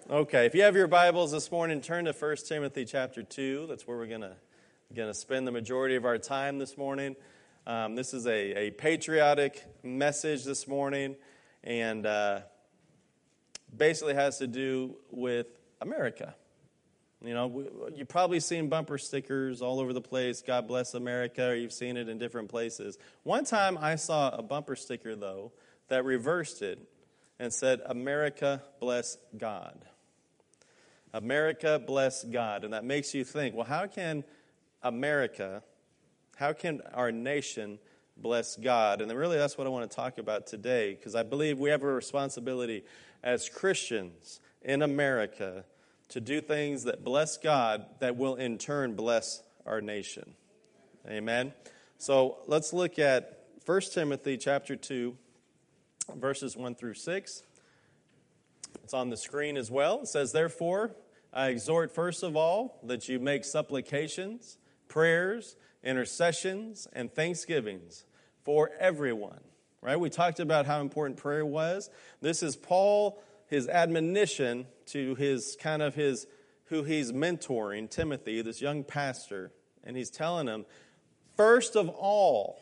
Okay, if you have your Bibles this morning, turn to 1 Timothy chapter 2. That's where we're going to spend the majority of our time this morning. This is a patriotic message this morning, and basically has to do with America. You know, you've probably seen bumper stickers all over the place, God bless America, or you've seen it in different places. One time I saw a bumper sticker, though, that reversed it and said, America bless God. America bless God. And that makes you think, well, how can our nation bless God? And really that's what I want to talk about today, because I believe we have a responsibility as Christians in America to do things that bless God that will in turn bless our nation. Amen? So let's look at 1 Timothy chapter 2, verses 1 through 6. It's on the screen as well. It says, Therefore, I exhort first of all that you make supplications, prayers, intercessions, and thanksgivings for everyone. Right? We talked about how important prayer was. This is Paul, his admonition to who he's mentoring, Timothy, this young pastor. And he's telling him, first of all,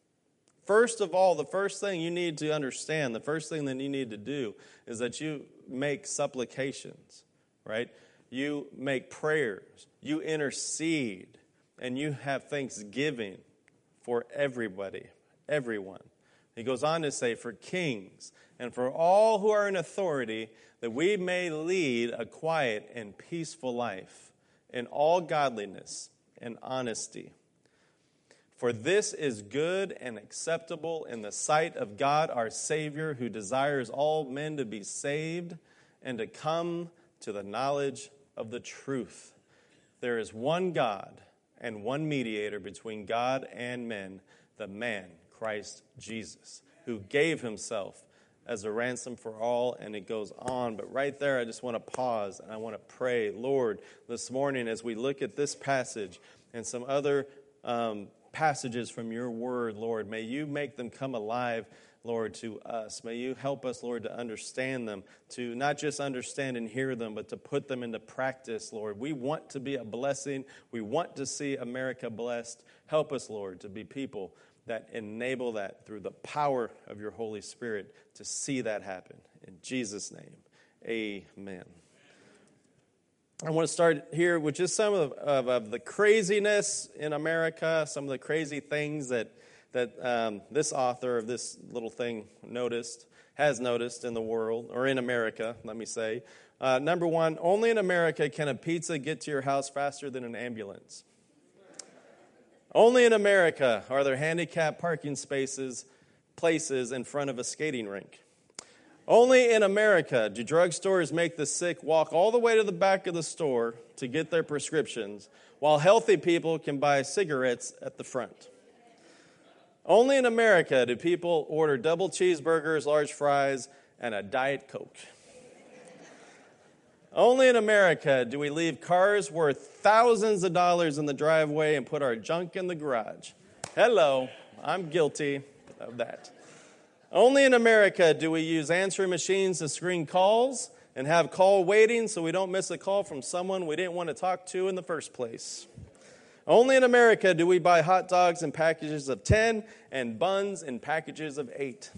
the first thing you need to understand, the first thing that you need to do is that you make supplications, right? You make prayers, you intercede, and you have thanksgiving for everybody, everyone. He goes on to say, for kings and for all who are in authority, that we may lead a quiet and peaceful life in all godliness and honesty. For this is good and acceptable in the sight of God our Savior, who desires all men to be saved and to come to the knowledge of the truth. There is one God and one mediator between God and men, the man, Christ Jesus, who gave himself as a ransom for all, and it goes on. But right there, I just want to pause, and I want to pray, Lord, this morning as we look at this passage and some other passages from your word, Lord, may you make them come alive, Lord, to us. May you help us, Lord, to understand them, to not just understand and hear them, but to put them into practice, Lord. We want to be a blessing. We want to see America blessed. Help us, Lord, to be people that enable that through the power of your Holy Spirit to see that happen. In Jesus' name, amen. I want to start here with just some of the craziness in America, some of the crazy things that this author of this little thing has noticed in the world, or in America, let me say. Number one, only in America can a pizza get to your house faster than an ambulance. Only in America are there handicapped parking places in front of a skating rink. Only in America do drugstores make the sick walk all the way to the back of the store to get their prescriptions, while healthy people can buy cigarettes at the front. Only in America do people order double cheeseburgers, large fries, and a Diet Coke. Only in America do we leave cars worth thousands of dollars in the driveway and put our junk in the garage. Hello, I'm guilty of that. Only in America do we use answering machines to screen calls and have call waiting so we don't miss a call from someone we didn't want to talk to in the first place. Only in America do we buy hot dogs in packages of 10 and buns in packages of 8.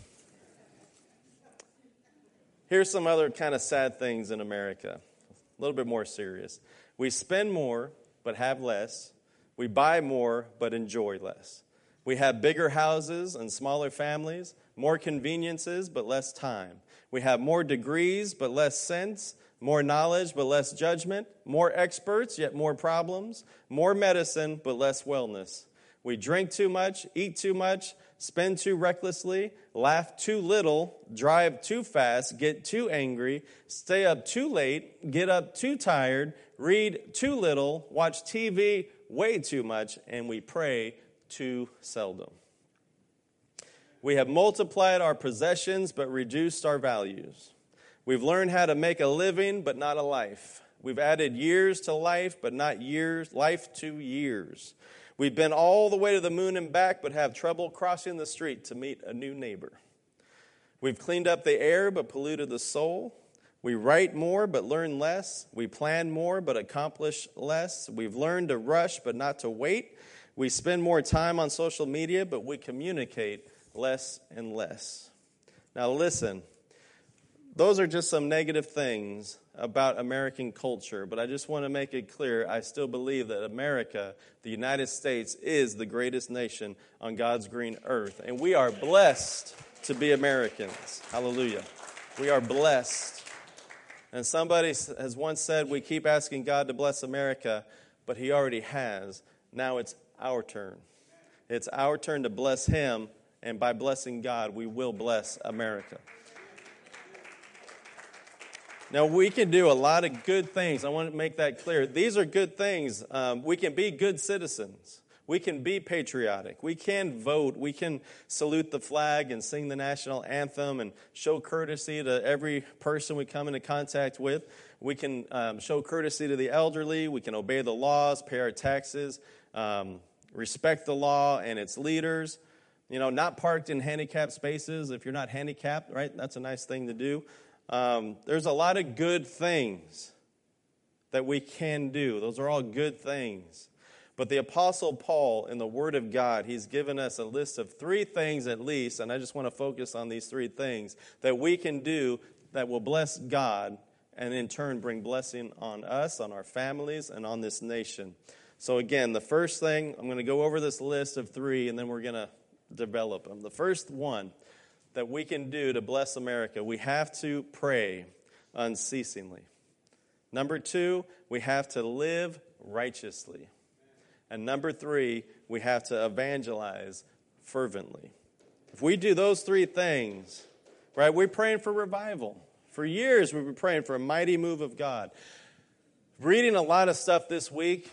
Here's some other kind of sad things in America, a little bit more serious. We spend more but have less. We buy more but enjoy less. We have bigger houses and smaller families, more conveniences but less time. We have more degrees but less sense, more knowledge but less judgment, more experts yet more problems, more medicine but less wellness. We drink too much, eat too much, spend too recklessly, laugh too little, drive too fast, get too angry, stay up too late, get up too tired, read too little, watch TV way too much, and we pray too seldom. We have multiplied our possessions but reduced our values. We've learned how to make a living but not a life. We've added years to life but not life to years. We've been all the way to the moon and back but have trouble crossing the street to meet a new neighbor. We've cleaned up the air but polluted the soul. We write more but learn less. We plan more but accomplish less. We've learned to rush but not to wait. We spend more time on social media, but we communicate less and less. Now listen, those are just some negative things about American culture, but I just want to make it clear, I still believe that America, the United States, is the greatest nation on God's green earth, and we are blessed to be Americans. Hallelujah. We are blessed. And somebody has once said, we keep asking God to bless America, but he already has. Now it's our turn. It's our turn to bless him, and by blessing God, we will bless America. Now, we can do a lot of good things. I want to make that clear. These are good things. We can be good citizens. We can be patriotic. We can vote. We can salute the flag and sing the national anthem and show courtesy to every person we come into contact with. We can show courtesy to the elderly. We can obey the laws, pay our taxes, respect the law and its leaders. You know, not parked in handicapped spaces if you're not handicapped, right? That's a nice thing to do. There's a lot of good things that we can do. Those are all good things. But the Apostle Paul, in the Word of God, he's given us a list of 3 things at least, and I just want to focus on these 3 things that we can do that will bless God and in turn bring blessing on us, on our families, and on this nation. So again, the first thing, I'm going to go over this list of 3, and then we're going to develop them. The first one that we can do to bless America, we have to pray unceasingly. Number 2, we have to live righteously. And number 3, we have to evangelize fervently. If we do those 3 things, right, we're praying for revival. For years, we've been praying for a mighty move of God. Reading a lot of stuff this week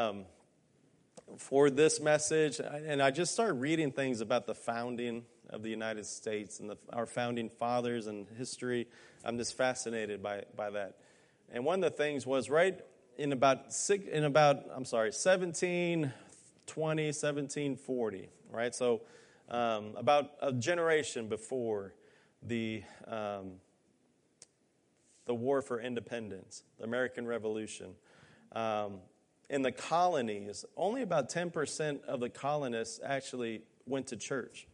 for this message, and I just started reading things about the founding of the United States and our founding fathers and history. I'm just fascinated by that. And one of the things was right in about 1720, 1740, right? So about a generation before the War for Independence, the American Revolution. In the colonies, only about 10% of the colonists actually went to church.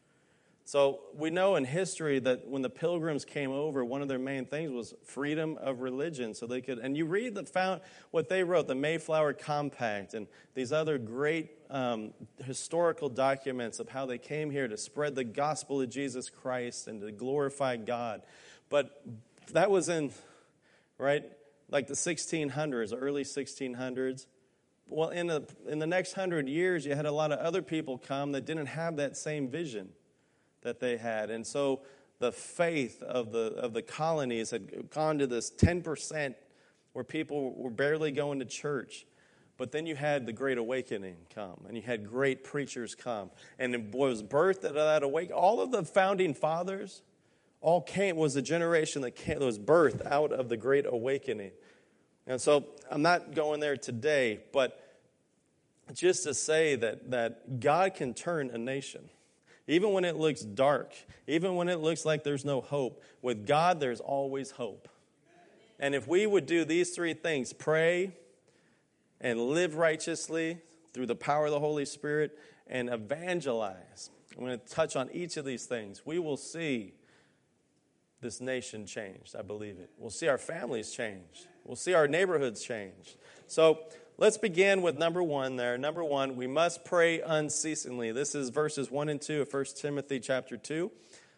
So we know in history that when the Pilgrims came over, one of their main things was freedom of religion. So they could, and you read what they wrote, the Mayflower Compact, and these other great historical documents of how they came here to spread the gospel of Jesus Christ and to glorify God. But that was in, right, like the 1600s, early 1600s. Well, in the next 100 years, you had a lot of other people come that didn't have that same vision that they had. And so the faith of the colonies had gone to this 10% where people were barely going to church. But then you had the Great Awakening come, and you had great preachers come. And it was birthed out of that awakening. All of the founding fathers was a generation that was birthed out of the Great Awakening. And so I'm not going there today, but just to say that God can turn a nation. Even when it looks dark, even when it looks like there's no hope, with God there's always hope. And if we would do these 3 things, pray and live righteously through the power of the Holy Spirit and evangelize, I'm going to touch on each of these things, we will see this nation changed. I believe it. We'll see our families changed. We'll see our neighborhoods changed. So let's begin with number 1 there. Number 1, we must pray unceasingly. This is verses 1 and 2 of 1 Timothy chapter 2.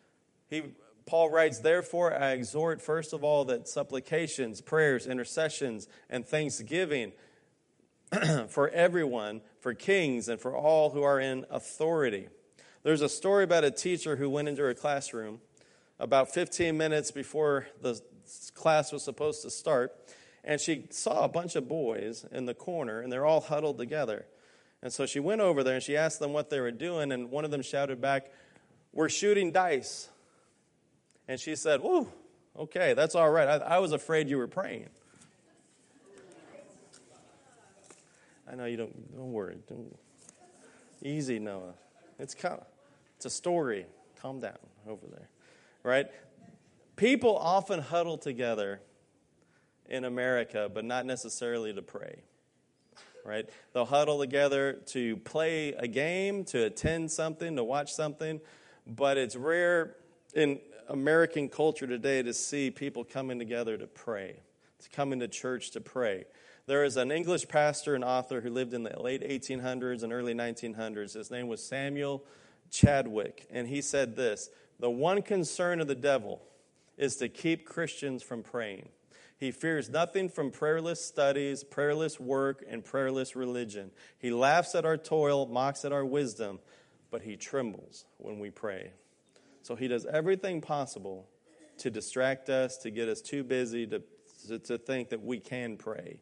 Paul writes, "Therefore I exhort first of all that supplications, prayers, intercessions, and thanksgiving for everyone, for kings, and for all who are in authority." There's a story about a teacher who went into her classroom about 15 minutes before the class was supposed to start, and she saw a bunch of boys in the corner, and they're all huddled together. And so she went over there, and she asked them what they were doing, and one of them shouted back, "We're shooting dice." And she said, "Whoa, okay, that's all right. I was afraid you were praying." I know you don't worry. Easy, Noah. It's a story. Calm down over there. Right? People often huddle together in America, but not necessarily to pray, right? They'll huddle together to play a game, to attend something, to watch something, but it's rare in American culture today to see people coming together to pray, to come into church to pray. There is an English pastor and author who lived in the late 1800s and early 1900s. His name was Samuel Chadwick, and he said this: "The one concern of the devil is to keep Christians from praying. He fears nothing from prayerless studies, prayerless work, and prayerless religion. He laughs at our toil, mocks at our wisdom, but he trembles when we pray." So he does everything possible to distract us, to get us too busy to think that we can pray.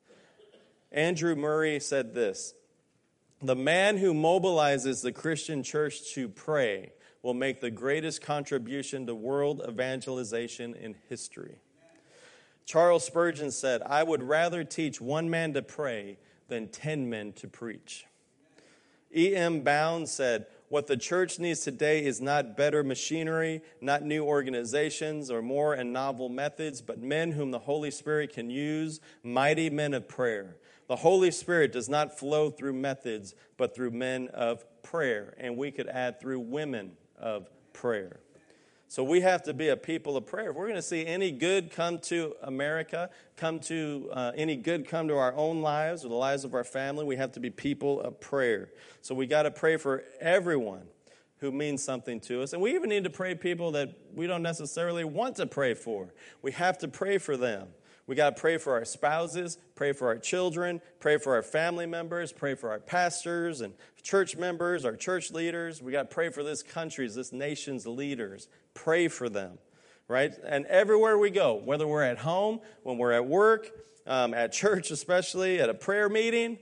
Andrew Murray said this: "The man who mobilizes the Christian church to pray will make the greatest contribution to world evangelization in history." Charles Spurgeon said, "I would rather teach one man to pray than 10 men to preach." E.M. Bounds said, "What the church needs today is not better machinery, not new organizations or more and novel methods, but men whom the Holy Spirit can use, mighty men of prayer. The Holy Spirit does not flow through methods, but through men of prayer." And we could add through women of prayer. So we have to be a people of prayer. If we're going to see any good come to America, any good come to our own lives or the lives of our family, we have to be people of prayer. So we got to pray for everyone who means something to us. And we even need to pray people that we don't necessarily want to pray for. We have to pray for them. We got to pray for our spouses, pray for our children, pray for our family members, pray for our pastors and church members, our church leaders. We got to pray for this country's, this nation's leaders. Pray for them, right? And everywhere we go, whether we're at home, when we're at work, at church especially, at a prayer meeting,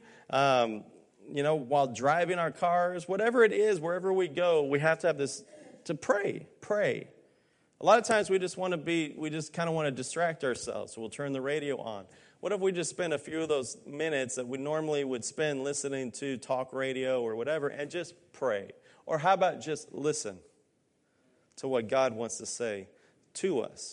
while driving our cars, whatever it is, wherever we go, we have to have this to pray. A lot of times we just kind of want to distract ourselves. So we'll turn the radio on. What if we just spend a few of those minutes that we normally would spend listening to talk radio or whatever and just pray? Or how about just listen to what God wants to say to us?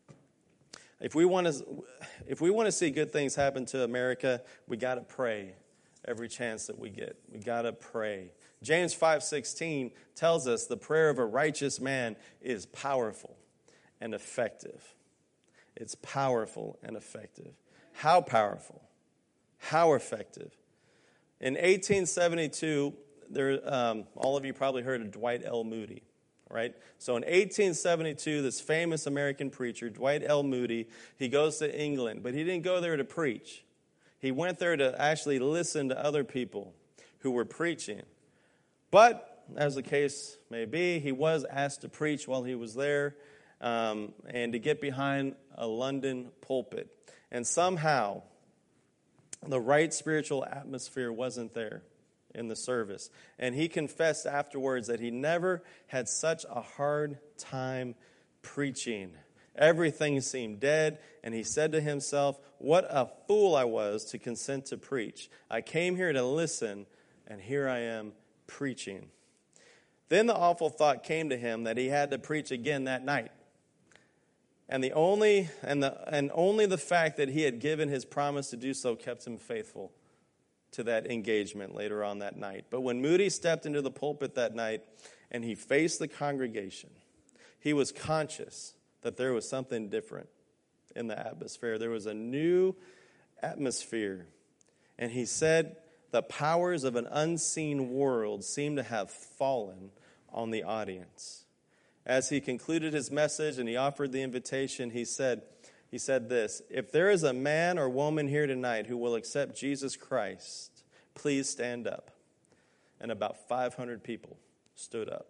If we want to see good things happen to America, we got to pray every chance that we get. We got to pray. James 5:16 tells us the prayer of a righteous man is powerful and effective. It's powerful and effective. How powerful? How effective? In 1872, all of you probably heard of Dwight L. Moody, right? So in 1872, this famous American preacher, Dwight L. Moody, he goes to England, but he didn't go there to preach. He went there to actually listen to other people who were preaching. But, as the case may be, he was asked to preach while he was there and to get behind a London pulpit. And somehow, the right spiritual atmosphere wasn't there in the service. And he confessed afterwards that he never had such a hard time preaching. Everything seemed dead, and he said to himself, "What a fool I was to consent to preach. I came here to listen, and here I am preaching." Then the awful thought came to him that he had to preach again that night. And only the fact that he had given his promise to do so kept him faithful to that engagement later on that night. But when Moody stepped into the pulpit that night and he faced the congregation, he was conscious that there was something different in the atmosphere. There was a new atmosphere. And he said, the powers of an unseen world seemed to have fallen on the audience. As he concluded his message and he offered the invitation, he said this: "If there is a man or woman here tonight who will accept Jesus Christ, please stand up." And about 500 people stood up.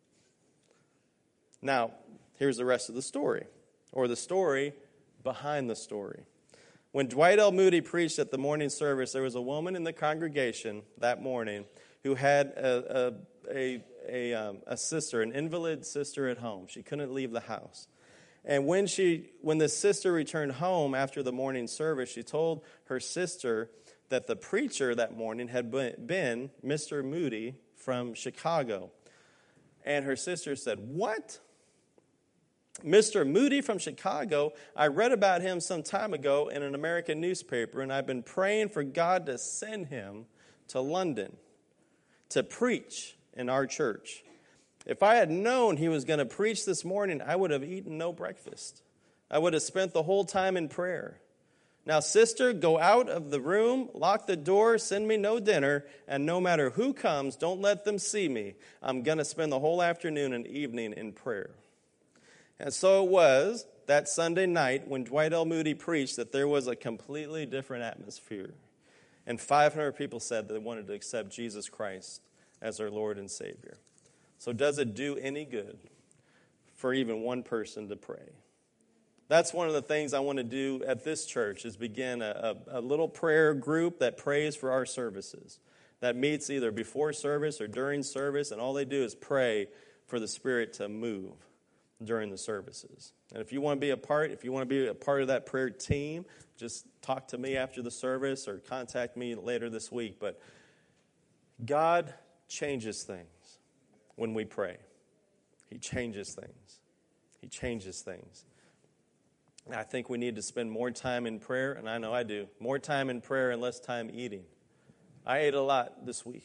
Now, here's the rest of the story, or the story behind the story. When Dwight L. Moody preached at the morning service, there was a woman in the congregation that morning who had a sister, an invalid sister at home. She couldn't leave the house. And when the sister returned home after the morning service, she told her sister that the preacher that morning had been Mr. Moody from Chicago. And her sister said, "What?" Mr. Moody from Chicago, I read about him some time ago in an American newspaper, and I've been praying for God to send him to London to preach in our church. If I had known he was going to preach this morning, I would have eaten no breakfast. I would have spent the whole time in prayer. Now, sister, go out of the room, lock the door, send me no dinner, and no matter who comes, don't let them see me. I'm going to spend the whole afternoon and evening in prayer. And so it was that Sunday night when Dwight L. Moody preached that there was a completely different atmosphere. And 500 people said that they wanted to accept Jesus Christ as their Lord and Savior. So does it do any good for even one person to pray? That's one of the things I want to do at this church is begin a little prayer group that prays for our services, that meets either before service or during service, and all they do is pray for the Spirit to move during the services. And if you want to be a part of that prayer team, just talk to me after the service or contact me later this week. But God changes things when we pray. He changes things. He changes things. And I think we need to spend more time in prayer, and I know I do, more time in prayer and less time eating. I ate a lot this week.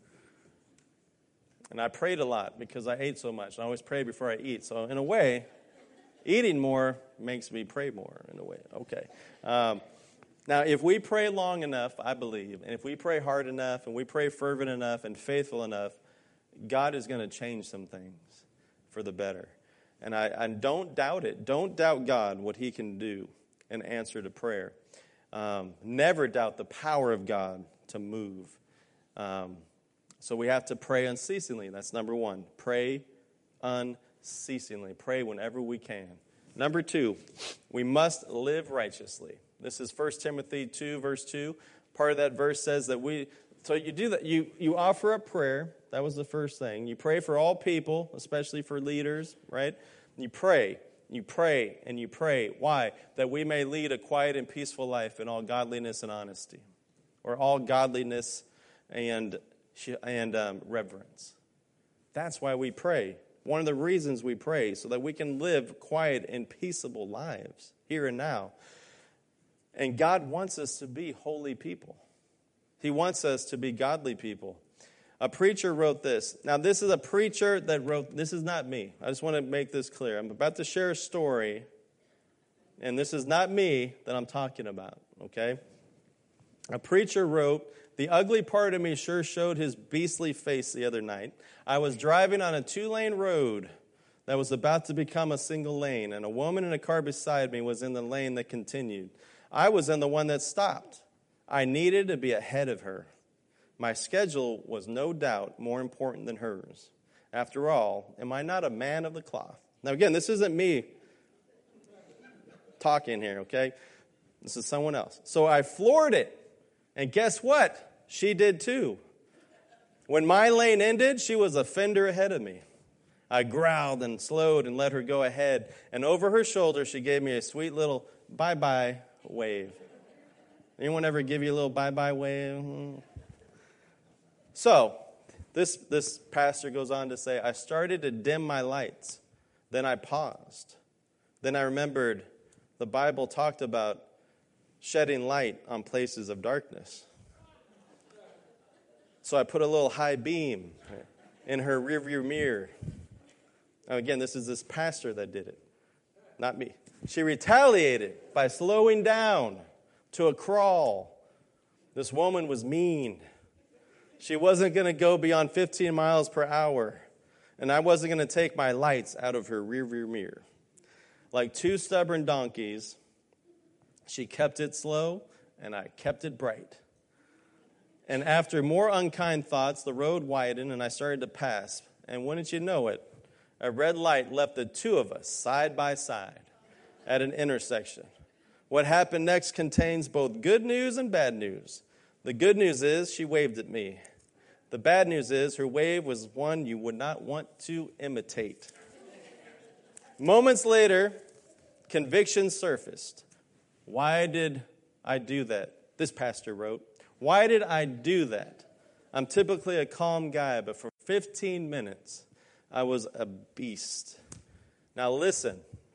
And I prayed a lot because I ate so much. I always pray before I eat. So in a way, eating more makes me pray more in a way. Okay. Now, if we pray long enough, I believe, and if we pray hard enough, and we pray fervent enough and faithful enough, God is going to change some things for the better. And I don't doubt it. Don't doubt God, what he can do in answer to prayer. Never doubt the power of God to move. So we have to pray unceasingly. That's number one. Pray unceasingly. Pray whenever we can. Number two, we must live righteously. This is 1 Timothy 2, verse 2. Part of that verse says that so you do that. You offer up prayer. That was the first thing. You pray for all people, especially for leaders, right? You pray, and you pray. Why? That we may lead a quiet and peaceful life in all godliness and honesty. Or all godliness and reverence. That's why we pray. One of the reasons we pray, so that we can live quiet and peaceable lives here and now. And God wants us to be holy people. He wants us to be godly people. A preacher wrote this. Now, this is a preacher that wrote, this is not me. I just want to make this clear. I'm about to share a story, and this is not me that I'm talking about, okay? A preacher wrote, the ugly part of me sure showed his beastly face the other night. I was driving on a 2-lane road that was about to become a single lane, and a woman in a car beside me was in the lane that continued. I was in the one that stopped. I needed to be ahead of her. My schedule was no doubt more important than hers. After all, am I not a man of the cloth? Now again, this isn't me talking here, okay? This is someone else. So I floored it. And guess what? She did too. When my lane ended, she was a fender ahead of me. I growled and slowed and let her go ahead. And over her shoulder, she gave me a sweet little bye-bye wave. Anyone ever give you a little bye-bye wave? So, this pastor goes on to say, I started to dim my lights. Then I paused. Then I remembered the Bible talked about shedding light on places of darkness. So I put a little high beam in her rearview mirror. Now again, this is this pastor that did it, not me. She retaliated by slowing down to a crawl. This woman was mean. She wasn't going to go beyond 15 miles per hour, and I wasn't going to take my lights out of her rearview mirror. Like two stubborn donkeys, she kept it slow, and I kept it bright. And after more unkind thoughts, the road widened, and I started to pass. And wouldn't you know it, a red light left the two of us side by side at an intersection. What happened next contains both good news and bad news. The good news is she waved at me. The bad news is her wave was one you would not want to imitate. Moments later, conviction surfaced. Why did I do that? This pastor wrote, why did I do that? I'm typically a calm guy, but for 15 minutes, I was a beast. Now listen,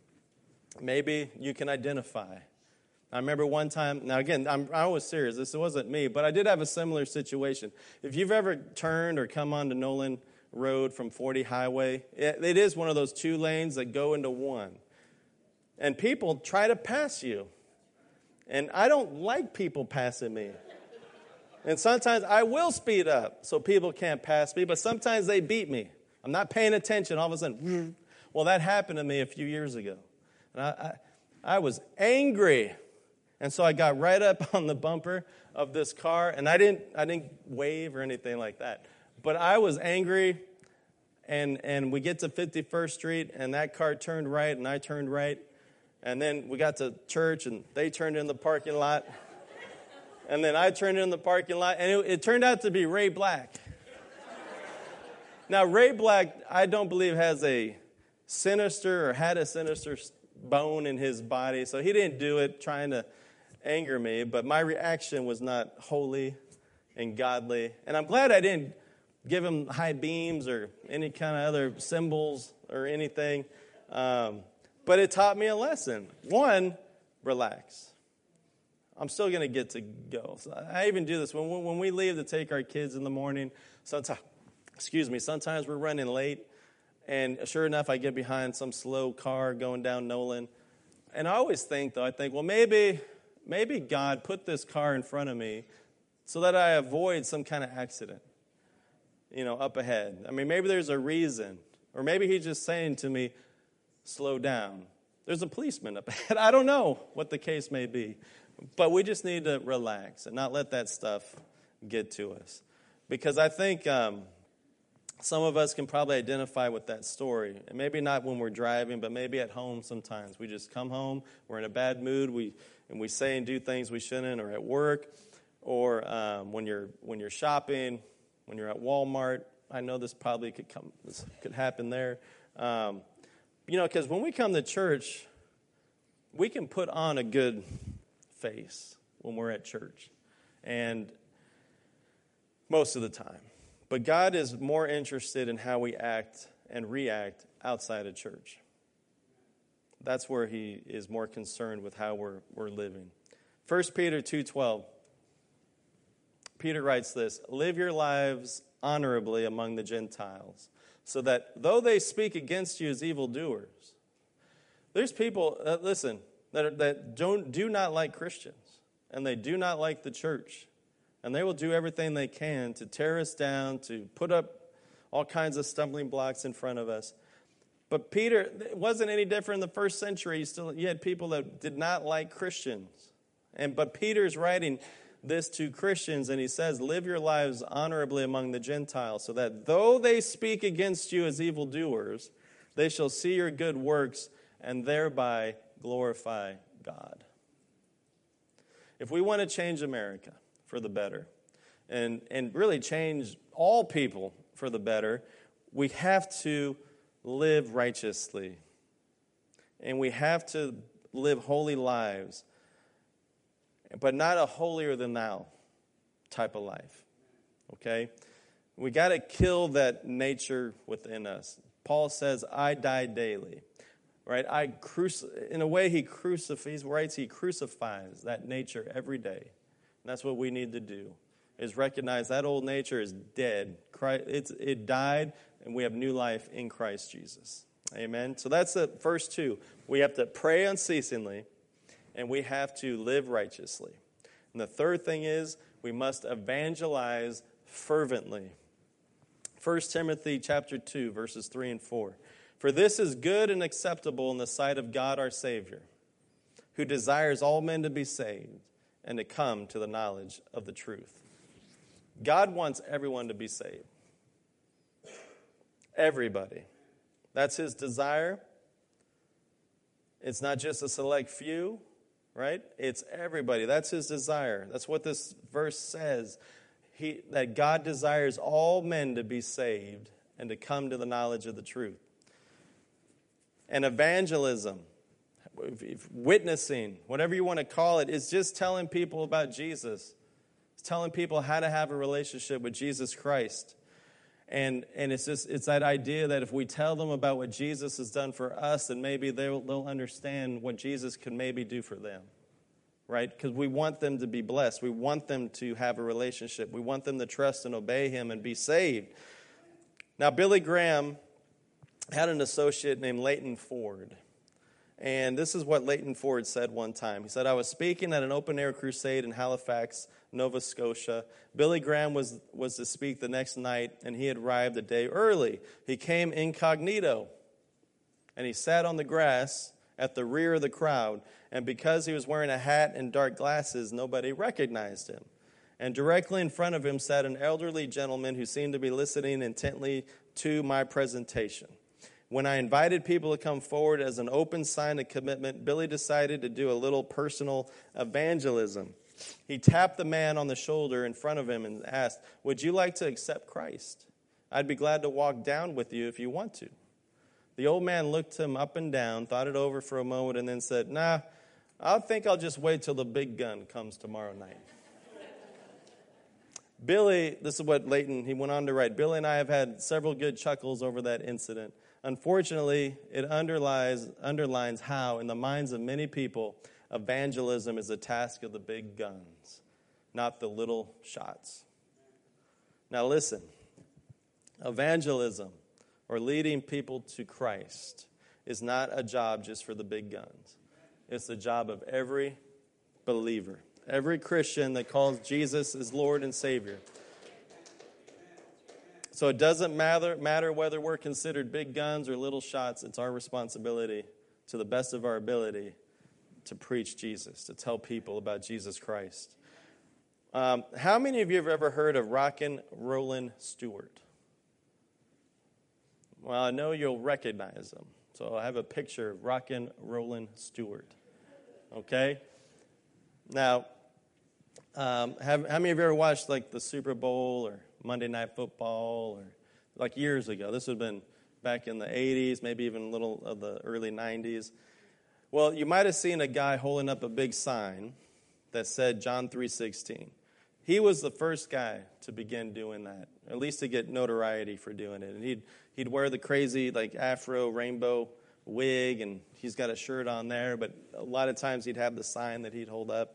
maybe you can identify. I remember one time, now again, I was serious. This wasn't me, but I did have a similar situation. If you've ever turned or come onto Nolan Road from 40 Highway, it is one of those 2 lanes that go into one. And people try to pass you. And I don't like people passing me. And sometimes I will speed up so people can't pass me, but sometimes they beat me. I'm not paying attention. All of a sudden, well, that happened to me a few years ago. And I was angry. And so I got right up on the bumper of this car, and I didn't wave or anything like that. But I was angry, and we get to 51st Street, and that car turned right, and I turned right. And then we got to church, and they turned in the parking lot. And then I turned in the parking lot, and it turned out to be Ray Black. Now, Ray Black, I don't believe has a sinister or had a sinister bone in his body, so he didn't do it trying to anger me, but my reaction was not holy and godly. And I'm glad I didn't give him high beams or any kind of other symbols or anything. But it taught me a lesson. One, relax. I'm still going to get to go. So I even do this. When we leave to take our kids in the morning, sometimes we're running late. And sure enough, I get behind some slow car going down Nolan. And I always think, well, maybe God put this car in front of me so that I avoid some kind of accident, up ahead. I mean, maybe there's a reason. Or maybe he's just saying to me, slow down. There's a policeman up ahead. I don't know what the case may be. But we just need to relax and not let that stuff get to us. Because I think some of us can probably identify with that story. And maybe not when we're driving, but maybe at home sometimes. We just come home, we're in a bad mood, we say and do things we shouldn't, or at work, or when you're shopping, when you're at Walmart. I know this probably could happen there. Because when we come to church, we can put on a good face when we're at church, and most of the time. But God is more interested in how we act and react outside of church. That's where he is more concerned with how we're living. 1 Peter 2:12. Peter writes this, live your lives honorably among the Gentiles, so that though they speak against you as evildoers, there's people, that do not like Christians, and they do not like the church, and they will do everything they can to tear us down, to put up all kinds of stumbling blocks in front of us. But Peter, it wasn't any different in the first century. You had people that did not like Christians. But Peter's writing this to Christians, and he says, live your lives honorably among the Gentiles, so that though they speak against you as evildoers, they shall see your good works and thereby glorify God. If we want to change America for the better, and really change all people for the better, we have to live righteously. And we have to live holy lives, but not a holier than thou type of life. Okay? We got to kill that nature within us. Paul says, I die daily. Right? In a way, he crucifies that nature every day. And that's what we need to do, is recognize that old nature is dead. It died, and we have new life in Christ Jesus. Amen? So that's the first two. We have to pray unceasingly, and we have to live righteously. And the third thing is we must evangelize fervently. 1 Timothy chapter 2, verses 3 and 4. For this is good and acceptable in the sight of God our Savior, who desires all men to be saved and to come to the knowledge of the truth. God wants everyone to be saved. Everybody. That's his desire. It's not just a select few, right? It's everybody. That's his desire. That's what this verse says. That God desires all men to be saved and to come to the knowledge of the truth. And evangelism, witnessing, whatever you want to call it, is just telling people about Jesus. It's telling people how to have a relationship with Jesus Christ. And it's that idea that if we tell them about what Jesus has done for us, then maybe they'll understand what Jesus could maybe do for them, right? Because we want them to be blessed. We want them to have a relationship. We want them to trust and obey him and be saved. Now, Billy Graham had an associate named Leighton Ford. And this is what Leighton Ford said one time. He said, I was speaking at an open-air crusade in Halifax, Nova Scotia. Billy Graham was to speak the next night, and he had arrived a day early. He came incognito, and he sat on the grass at the rear of the crowd. And because he was wearing a hat and dark glasses, nobody recognized him. And directly in front of him sat an elderly gentleman who seemed to be listening intently to my presentation. When I invited people to come forward as an open sign of commitment, Billy decided to do a little personal evangelism. He tapped the man on the shoulder in front of him and asked, would you like to accept Christ? I'd be glad to walk down with you if you want to. The old man looked him up and down, thought it over for a moment, and then said, nah, I think I'll just wait till the big gun comes tomorrow night. Billy, this is what Leighton, he went on to write, Billy and I have had several good chuckles over that incident. Unfortunately, it underlines how, in the minds of many people, evangelism is a task of the big guns, not the little shots. Now listen, evangelism, or leading people to Christ, is not a job just for the big guns. It's the job of every believer, every Christian that calls Jesus as Lord and Savior. So it doesn't matter whether we're considered big guns or little shots. It's our responsibility, to the best of our ability, to preach Jesus, to tell people about Jesus Christ. How many of you have ever heard of Rockin' Rollin' Stewart? Well, I know you'll recognize them. So I have a picture of Rockin' Rollin' Stewart. Okay? Now, how many of you ever watched like the Super Bowl or Monday Night Football, or like years ago? This would have been back in the 80s, maybe even a little of the early 90s. Well, you might have seen a guy holding up a big sign that said John 3:16. He was the first guy to begin doing that, at least to get notoriety for doing it. And he'd wear the crazy like afro rainbow wig, and he's got a shirt on there, but a lot of times he'd have the sign that he'd hold up.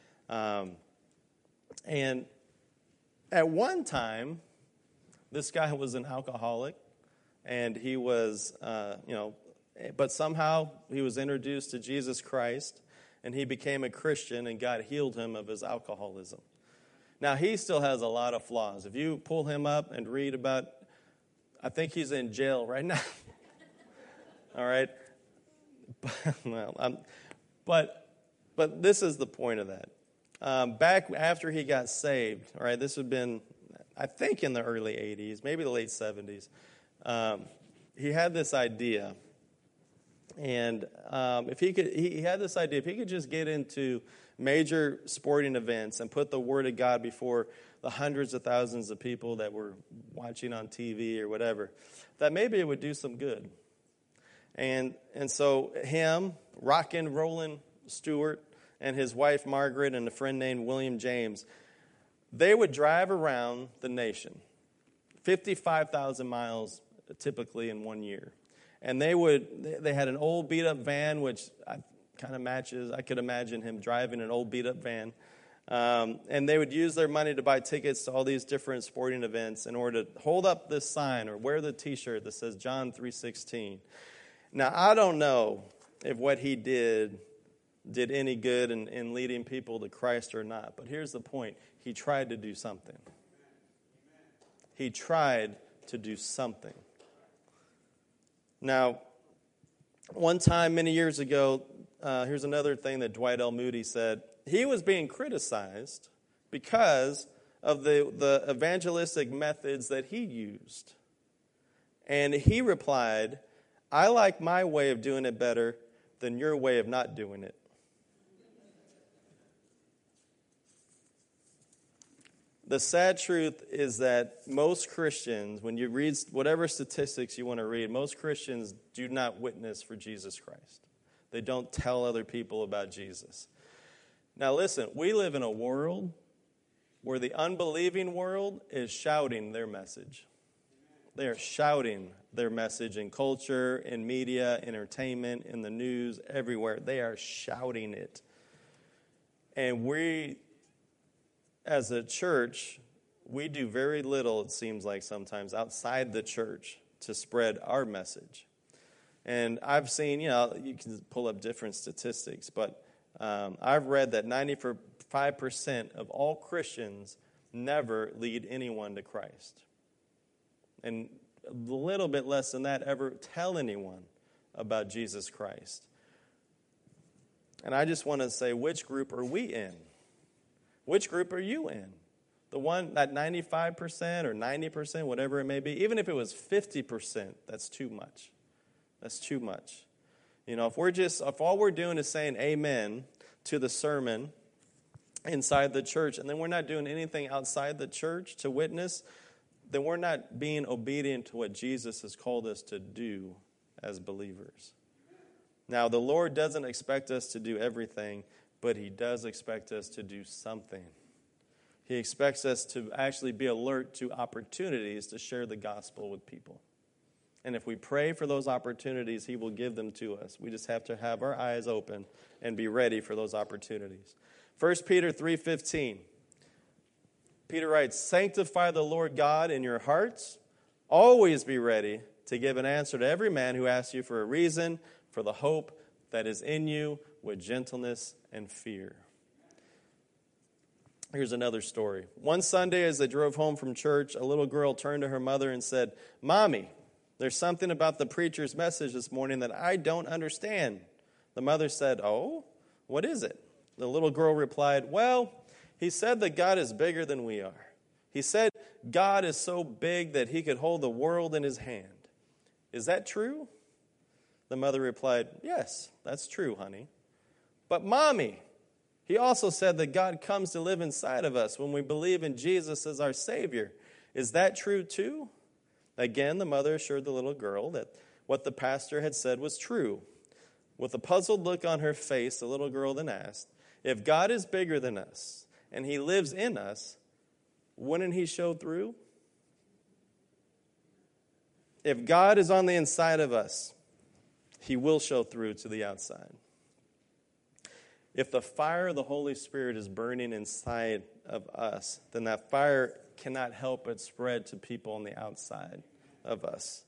And at one time, this guy was an alcoholic, and he was, but somehow he was introduced to Jesus Christ, and he became a Christian, and God healed him of his alcoholism. Now, he still has a lot of flaws. If you pull him up and read about, I think he's in jail right now. All right? But this is the point of that. Back after he got saved, all right, this would have been, I think, in the early 80s, maybe the late 70s. He had this idea, and he had this idea, if he could just get into major sporting events and put the Word of God before the hundreds of thousands of people that were watching on TV or whatever, that maybe it would do some good. And so him, Rockin' Rollin' Stewart, and his wife Margaret and a friend named William James, they would drive around the nation, 55,000 miles typically in 1 year. And they had an old beat-up van, which kind of matches. I could imagine him driving an old beat-up van. And they would use their money to buy tickets to all these different sporting events in order to hold up this sign or wear the T-shirt that says John 3:16. Now, I don't know if what he did any good in leading people to Christ or not. But here's the point. He tried to do something. He tried to do something. Now, one time many years ago, here's another thing that Dwight L. Moody said. He was being criticized because of the evangelistic methods that he used. And he replied, I like my way of doing it better than your way of not doing it. The sad truth is that most Christians, when you read whatever statistics you want to read, most Christians do not witness for Jesus Christ. They don't tell other people about Jesus. Now listen, we live in a world where the unbelieving world is shouting their message. They are shouting their message in culture, in media, entertainment, in the news, everywhere. They are shouting it. And we, as a church, we do very little, it seems like sometimes, outside the church to spread our message. And I've seen, you can pull up different statistics, but I've read that 95% of all Christians never lead anyone to Christ. And a little bit less than that ever tell anyone about Jesus Christ. And I just want to say, which group are we in? Which group are you in? The one, that 95% or 90%, whatever it may be, even if it was 50%, that's too much. That's too much. If all we're doing is saying amen to the sermon inside the church, and then we're not doing anything outside the church to witness, then we're not being obedient to what Jesus has called us to do as believers. Now, the Lord doesn't expect us to do everything, but He does expect us to do something. He expects us to actually be alert to opportunities to share the gospel with people. And if we pray for those opportunities, He will give them to us. We just have to have our eyes open and be ready for those opportunities. 1 Peter 3:15. Peter writes, "Sanctify the Lord God in your hearts. Always be ready to give an answer to every man who asks you for a reason for the hope that is in you with gentleness and fear." Here's another story. One Sunday as they drove home from church, a little girl turned to her mother and said, "Mommy, there's something about the preacher's message this morning that I don't understand." The mother said, "Oh, what is it?" The little girl replied, "Well, he said that God is bigger than we are. He said God is so big that He could hold the world in His hand. Is that true?" The mother replied, "Yes, that's true, honey. But Mommy, He also said that God comes to live inside of us when we believe in Jesus as our Savior. Is that true too?" Again, the mother assured the little girl that what the pastor had said was true. With a puzzled look on her face, the little girl then asked, "If God is bigger than us and He lives in us, wouldn't He show through?" If God is on the inside of us, He will show through to the outside. If the fire of the Holy Spirit is burning inside of us, then that fire cannot help but spread to people on the outside of us,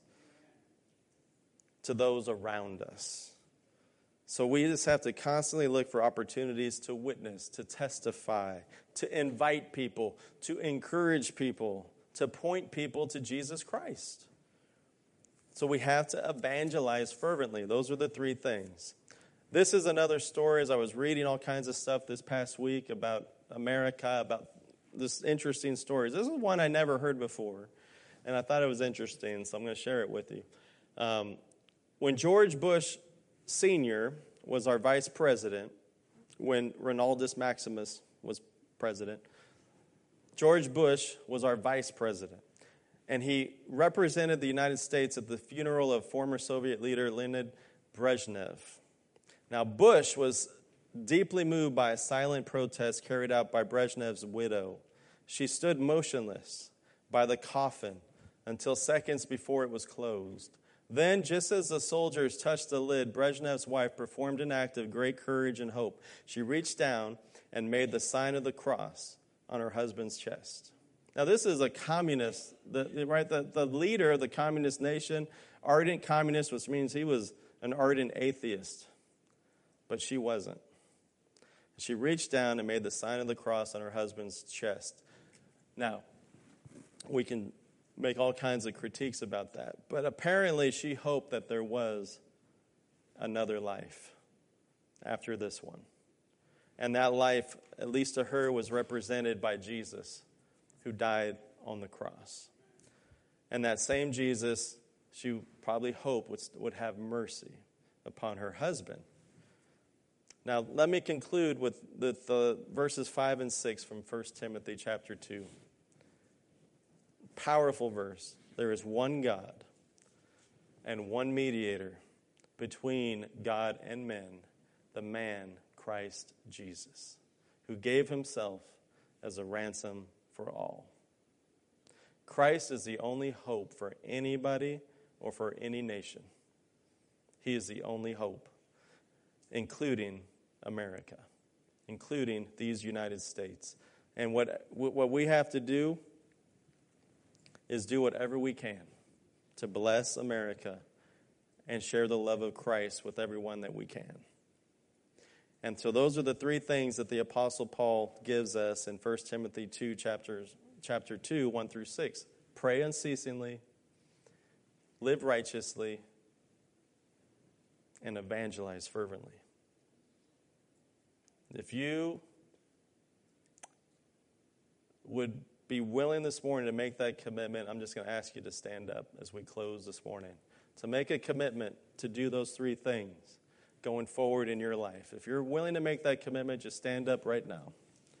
to those around us. So we just have to constantly look for opportunities to witness, to testify, to invite people, to encourage people, to point people to Jesus Christ. So we have to evangelize fervently. Those are the three things. This is another story, as I was reading all kinds of stuff this past week about America, about this interesting stories. This is one I never heard before, and I thought it was interesting, so I'm going to share it with you. When George Bush Sr. was our vice president, when Ronaldus Maximus was president, George Bush was our vice president, and he represented the United States at the funeral of former Soviet leader Leonid Brezhnev. Now, Bush was deeply moved by a silent protest carried out by Brezhnev's widow. She stood motionless by the coffin until seconds before it was closed. Then, just as the soldiers touched the lid, Brezhnev's wife performed an act of great courage and hope. She reached down and made the sign of the cross on her husband's chest. Now, this is a communist, the leader of the communist nation, ardent communist, which means he was an ardent atheist. But she wasn't. She reached down and made the sign of the cross on her husband's chest. Now, we can make all kinds of critiques about that, but apparently she hoped that there was another life after this one. And that life, at least to her, was represented by Jesus, who died on the cross. And that same Jesus, she probably hoped would have mercy upon her husband. Now, let me conclude with the verses 5 and 6 from 1 Timothy chapter 2. Powerful verse. There is one God and one mediator between God and men, the man Christ Jesus, who gave himself as a ransom for all. Christ is the only hope for anybody or for any nation. He is the only hope, including America, including these United States. And what we have to do is do whatever we can to bless America and share the love of Christ with everyone that we can. And so those are the three things that the Apostle Paul gives us in 1 Timothy 2, chapter 2, 1 through 6. Pray unceasingly, live righteously, and evangelize fervently. If you would be willing this morning to make that commitment, I'm just going to ask you to stand up as we close this morning. To make a commitment to do those three things going forward in your life. If you're willing to make that commitment, just stand up right now.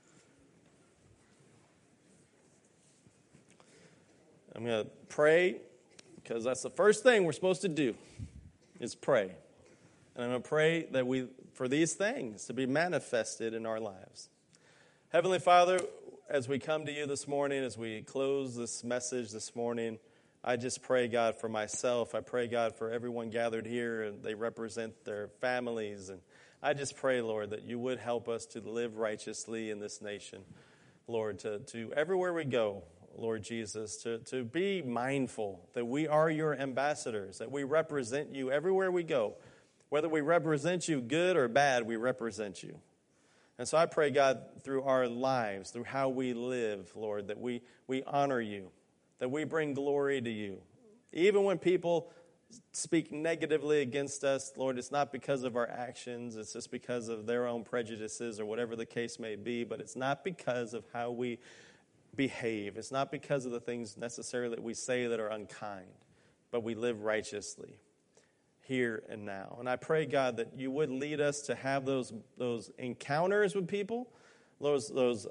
I'm going to pray, because that's the first thing we're supposed to do, is pray. And I'm going to pray that for these things to be manifested in our lives. Heavenly Father, as we come to you this morning, as we close this message this morning, I just pray, God, for myself. I pray, God, for everyone gathered here, and they represent their families. And I just pray, Lord, that you would help us to live righteously in this nation. Lord, to everywhere we go, Lord Jesus, to be mindful that we are your ambassadors, that we represent you everywhere we go. Whether we represent you good or bad, we represent you. And so I pray, God, through our lives, through how we live, Lord, that we honor you, that we bring glory to you. Even when people speak negatively against us, Lord, it's not because of our actions. It's just because of their own prejudices or whatever the case may be. But it's not because of how we behave. It's not because of the things necessarily that we say that are unkind. But we live righteously here and now. And I pray, God, that you would lead us to have those encounters with people, those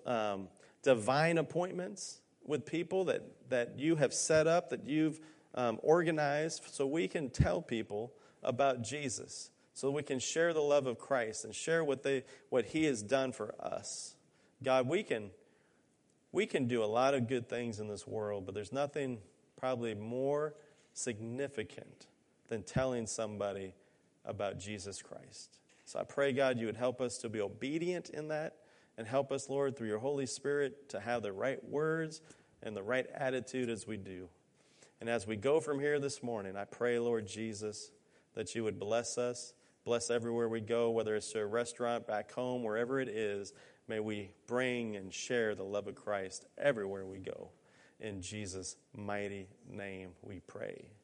divine appointments with people that you have set up, that you've organized, so we can tell people about Jesus, so we can share the love of Christ and share what he has done for us. God, we can do a lot of good things in this world, but there's nothing probably more significant than telling somebody about Jesus Christ. So I pray, God, you would help us to be obedient in that, and help us, Lord, through your Holy Spirit, to have the right words and the right attitude as we do. And as we go from here this morning, I pray, Lord Jesus, that you would bless us, bless everywhere we go, whether it's to a restaurant, back home, wherever it is. May we bring and share the love of Christ everywhere we go. In Jesus' mighty name we pray.